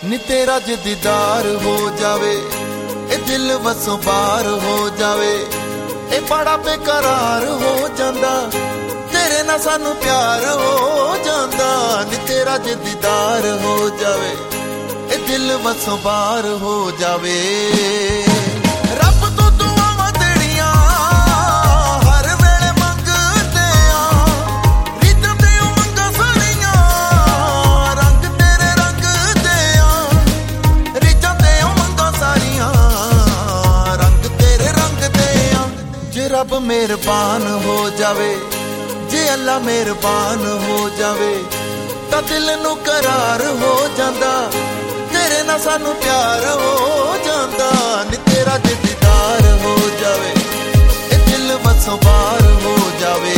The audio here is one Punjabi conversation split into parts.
ਨੀ ਤੇਰਾ ਜੇ ਦੀਦਾਰ ਹੋ ਜਾਵੇ, ਇਹ ਦਿਲ ਵਸੋਂ ਬਾਹਰ ਹੋ ਜਾਵੇ, ਇਹ ਬੜਾ ਬੇਕਰਾਰ ਹੋ ਜਾਂਦਾ, ਤੇਰੇ ਨਾਲ ਸਾਨੂੰ ਪਿਆਰ ਹੋ ਜਾਂਦਾ। ਨੀ ਤੇਰਾ ਜੇ ਦੀਦਾਰ ਹੋ ਜਾਵੇ, ਇਹ ਦਿਲ ਵਸੋਂ ਬਾਹਰ ਹੋ ਜਾਵੇ। ਰੱਬ ਤੋਂ ਦੁਆਵਾਂ ਤੇਰੀਆਂ ਹਰ ਵੇਲੇ ਮੰਗਦੇ ਆ, ਰੀਤਾਂ ਤੇ ਉਮੰਗਾਂ ਸਾਰੀਆਂ ਰੰਗ ਤੇਰੇ ਰੰਗਦੇ ਆ, ਰੀਤਾਂ ਤੇ ਉਮੰਗਾਂ ਸਾਰੀਆਂ ਰੰਗ ਤੇਰੇ ਰੰਗਦੇ ਆ। ਜੇ ਰੱਬ ਮਿਹਰਬਾਨ ਹੋ ਜਾਵੇ, ਜੇ ਅੱਲਾ ਮਿਹਰਬਾਨ ਹੋ ਜਾਵੇ, ਤਾਂ ਦਿਲ ਨੂੰ ਕਰਾਰ ਹੋ ਜਾਂਦਾ, ਤੇਰੇ ਨਾਲ ਸਾਨੂੰ ਪਿਆਰ ਹੋ ਜਾਂਦਾ। ਨੀ ਤੇਰਾ ਜੇ ਦੀਦਾਰ ਹੋ ਜਾਵੇ, ਇਹ ਦਿਲ ਵਸੋਂ ਬਾਹਰ ਹੋ ਜਾਵੇ।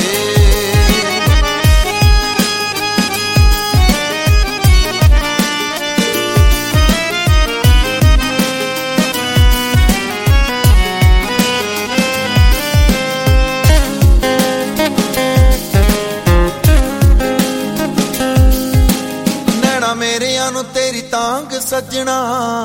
ਮੇਰਿਆਂ ਨੂੰ ਤੇਰੀ ਤਾਂਗ ਸੱਜਣਾ,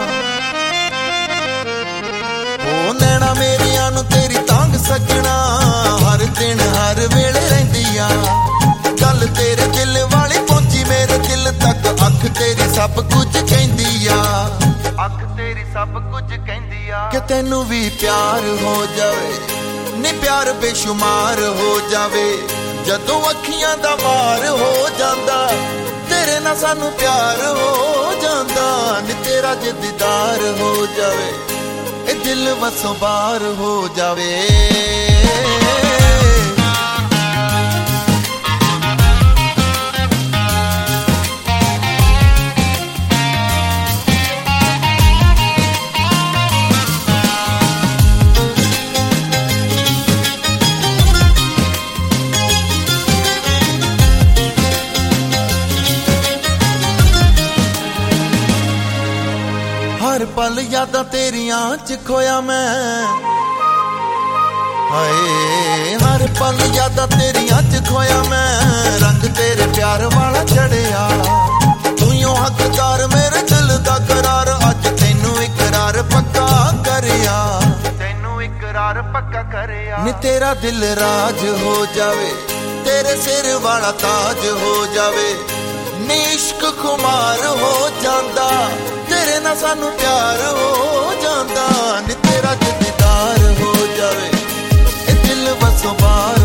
ਉਹ ਨੈਣਾ ਮੇਰਿਆਂ ਨੂੰ ਤੇਰੀ ਤਾਂਗ ਸੱਜਣਾ, ਹਰ ਦਿਨ ਹਰ ਵੇਲੇ ਰਹਿੰਦੀ ਆ। ਗੱਲ ਤੇਰੇ ਦਿਲ ਵਾਲੀ ਪਹੁੰਚੀ ਮੇਰੇ ਦਿਲ ਤੱਕ, ਅੱਖ ਤੇਰੀ ਸਭ ਕੁਝ ਕਹਿੰਦੀ ਆ, ਅੱਖ ਤੇਰੀ ਸਭ ਕੁਝ ਕਹਿੰਦੀ ਆ। ਕਿ ਤੈਨੂੰ ਵੀ ਪਿਆਰ ਹੋ ਜਾਵੇ, ਨੀ ਪਿਆਰ ਬੇਸ਼ੁਮਾਰ ਹੋ ਜਾਵੇ, ਜਦੋਂ ਅੱਖੀਆਂ ਦਾ ਵਾਰ ਹੋ ਜਾਂਦਾ, ਤੇਰੇ ਨਾਲ ਸਾਨੂੰ ਪਿਆਰ ਹੋ ਜਾਂਦਾ। ਨੀ ਤੇਰਾ ਜੇ ਦੀਦਾਰ ਹੋ ਜਾਵੇ, ਇਹ ਦਿਲ ਵਸੋਂ ਬਾਹਰ ਹੋ ਜਾਵੇ। ਹਰ ਪਲ ਯਾਦਾਂ ਤੇਰੀਆਂ ਚ ਖੋਇਆ ਮੈਂ, ਹਾਏ ਹਰ ਪਲ ਯਾਦਾਂ ਤੇਰੀਆਂ ਚ ਖੋਇਆ ਮੈਂ, ਰੰਗ ਤੇਰੇ ਪਿਆਰ ਵਾਲਾ ਚੜਿਆ, ਤੂੰ ਹੀ ਹੱਕਦਾਰ ਮੇਰੇ ਦਿਲ ਦਾ ਕਰਾਰ, ਅੱਜ ਤੈਨੂੰ ਇਕਰਾਰ ਪੱਕਾ ਕਰਿਆ, ਤੈਨੂੰ ਇਕਰਾਰ ਪੱਕਾ ਕਰਿਆ। ਨੀ ਤੇਰਾ ਦਿਲ ਰਾਜ ਹੋ ਜਾਵੇ, ਤੇਰੇ ਸਿਰ ਵਾਲਾ ਤਾਜ ਹੋ ਜਾਵੇ, ਨੀ ਇਸ਼ਕ ਖੁਮਾਰ ਹੋ ਜਾਂਦਾ, ਤੇਰੇ ਨਾਲ ਸਾਨੂੰ ਪਿਆਰ ਹੋ ਜਾਂਦਾ। ਨੀ ਤੇਰਾ ਜੇ ਦੀਦਾਰ ਹੋ ਜਾਵੇ, ਇਹ ਦਿਲ ਵਸੋਂ ਬਾਹਰ